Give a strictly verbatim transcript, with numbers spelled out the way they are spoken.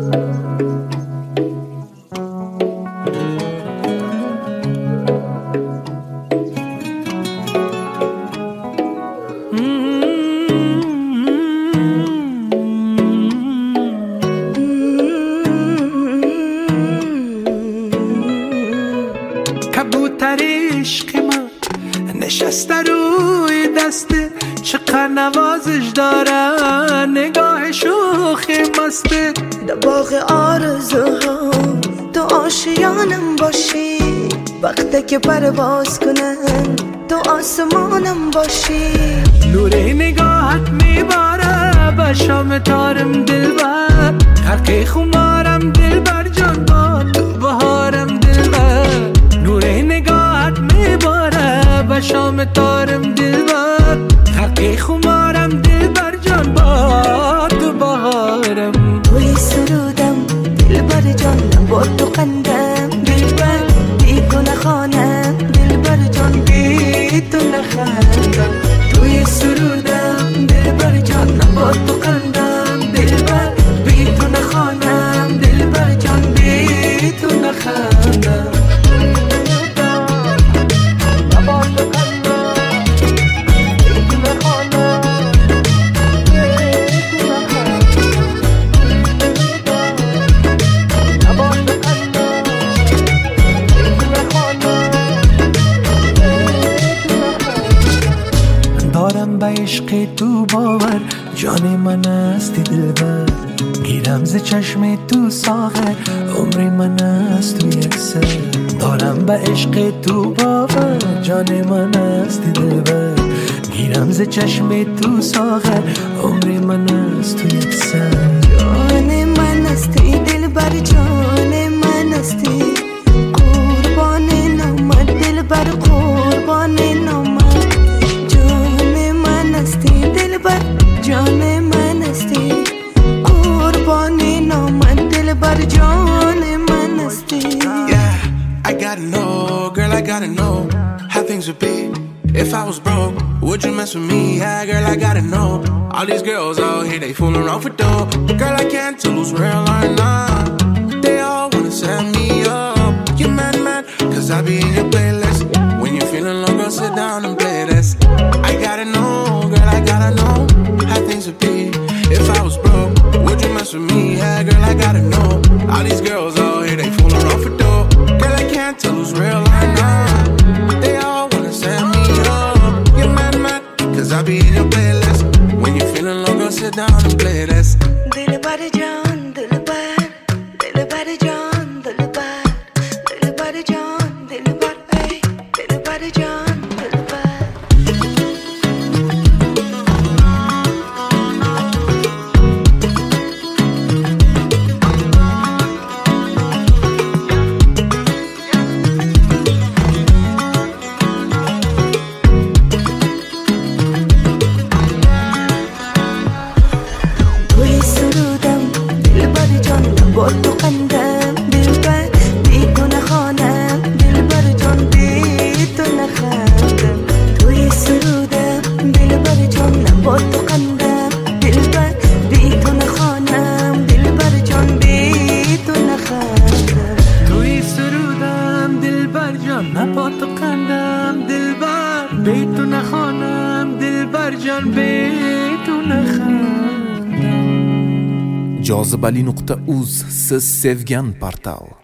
کبوتر عشق من نشسته روی دسته، چقدر نوازش دارن نگاه شوخی مسته. در باغ آرزوها تو آشیانم باشی، وقتی که پرواز کنن تو آسمانم باشی. نور نگاهت میباره به شام تارم دلبر، غرق خمارم دلبر جان با تو بهارم دلبر. نور نگاهت میباره به شام تارم دلبر، غرق خمارم دلبر جان با تو بهارم. توی سرودم دلبر جان، با تو قندم دلبر، بی تو نخوانم دلبر جان، بی تو نخندم. توی سرودم دلبر جان، با تو قندم دلبر، بی تو نخوانم دلبر جان، بی تو نخندم. دارم به عشق تو باور، جان من هستی دلبر. گیرم ز چشم تو ساغر، عمر من است تو یک سر. دارم به عشق تو باور، جان من هستی دلبر. گیرم ز چشم تو ساغر، عمر من است تو یک سر. جان من هستی دلبر، جان من هستی، قربان نامت دلبر، قربان نامت. جان من هستی قربان نامت دلبر، جان من هستی. Yeah, I gotta know, girl, I gotta know how things would be if I was broke. Would you mess with me? Yeah, girl, I gotta know. All these girls out here, they fooling around for dough. Girl, I can't tell who's real or not. They all wanna set me up. You mad, mad, cause I be in your playlist. When you're feeling low, girl, sit down and play this. I gotta know, girl, I gotta know how things would be if I was broke. Would you mess with me? Yeah, girl, I gotta know. All these girls out here, they fooling around for dough. Girl, I can't tell who's real or not. They all wanna set me up. You're mad, mad, cause I be in your playlist. When you're feeling low, girl, sit down and play this. Dilbar Jaan, Dilbar, Dilbar Jaan, Dilbar, Dilbar Jaan, Dilbar, hey, Dilbar Jaan, Dilbar. با تو قندم دلبر، بی تو نخوانم دلبر جان، بی تو نخندم. توی سرودم دلبر جان، با تو قندم دلبر، بی تو نخوانم دلبر جان، بی تو نخندم. توی سرودم دلبر جان، با تو قندم دلبر، بی تو نخوانم دلبر جان، بی تو نخندم. Jozibali nuqta uz siz sevgan portal.